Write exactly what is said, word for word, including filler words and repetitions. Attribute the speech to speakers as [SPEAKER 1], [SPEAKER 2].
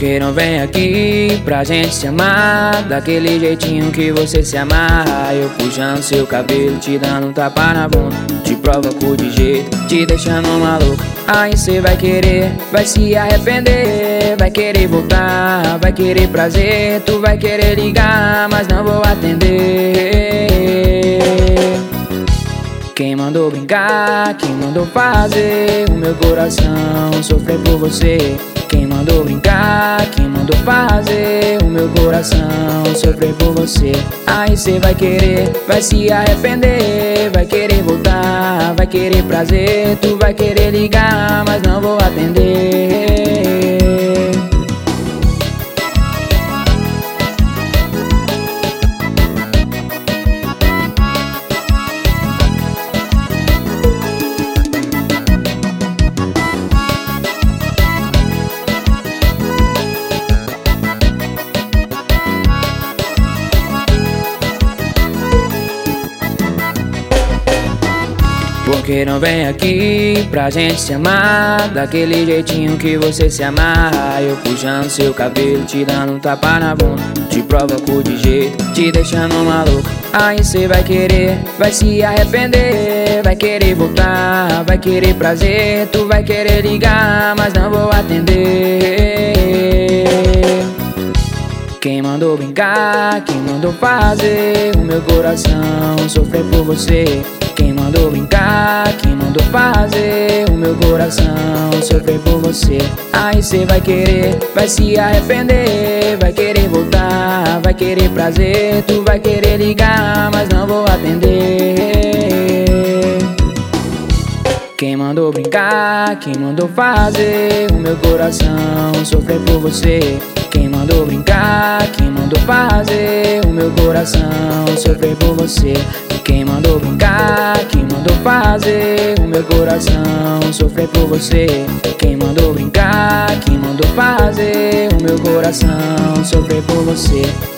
[SPEAKER 1] Porque não vem aqui pra gente se amar daquele jeitinho que você se amarra. Eu puxando seu cabelo, te dando um tapa na bunda, te provoco de jeito, te deixando maluco. Aí cê vai querer, vai se arrepender, vai querer voltar, vai querer prazer. Tu vai querer ligar, mas não vou atender. Quem mandou brincar, quem mandou fazer o meu coração sofrer por você? Quem mandou brincar, quem mandou fazer o meu coração sofrer por você? Aí cê vai querer, vai se arrepender, vai querer voltar, vai querer prazer. Tu vai querer ligar, mas não vou atender. Porque não vem aqui pra gente se amar daquele jeitinho que você se amarra. Eu puxando seu cabelo, te dando um tapa na bunda, te provoco de jeito, te deixando maluco. Aí cê vai querer, vai se arrepender, vai querer voltar, vai querer prazer. Tu vai querer ligar, mas não vou atender. Quem mandou brincar, quem mandou fazer o meu coração sofrer por você? Quem mandou brincar, quem mandou fazer o meu coração sofrer por você? Aí cê vai querer, vai se arrepender, vai querer voltar, vai querer prazer. Tu vai querer ligar, mas não vou atender. Quem mandou brincar, quem mandou fazer o meu coração sofrer por você? Quem mandou brincar, quem mandou fazer o meu coração sofrer por você? Quem mandou brincar, quem mandou fazer o meu coração sofrer por você? Quem mandou brincar, quem mandou fazer o meu coração sofrer por você?